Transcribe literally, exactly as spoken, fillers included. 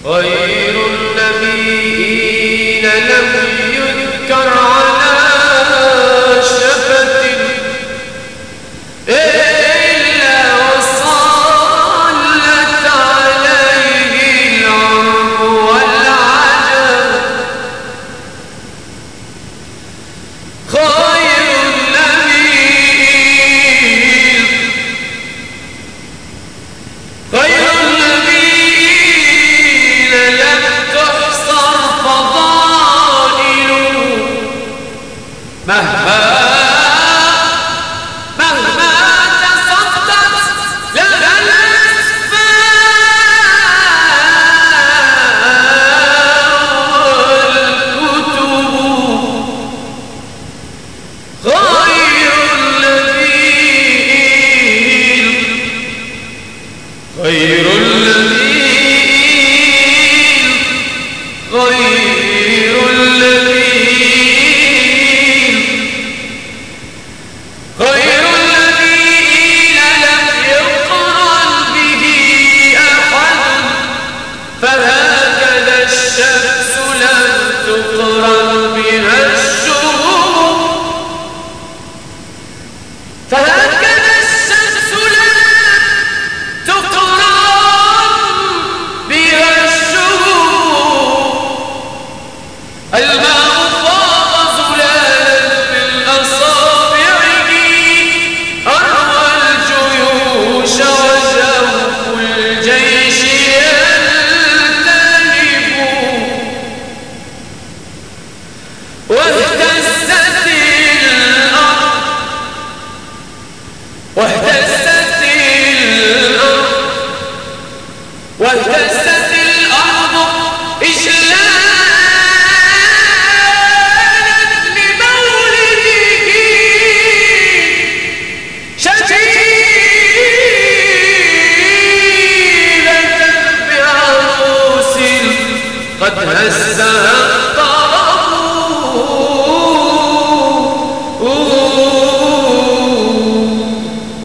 غير النبيين لم يذكر على شفة إلا وصلت عليه العرب والعجب. خير النبيين خير النبيين لم تحصر فضائله مهما غير الذين غير الذين غير الذين لم يقرن به أحد فهكذا الشمس لم تقرن بها الشهور فهكذا الشمس لم الماء فاض زلالا من أصابعه أروى الجيوش وجوف الجيش يلتهب واهتزت الأرض واهتزت الأرض واهتزت الأرض إجلالا قد هزها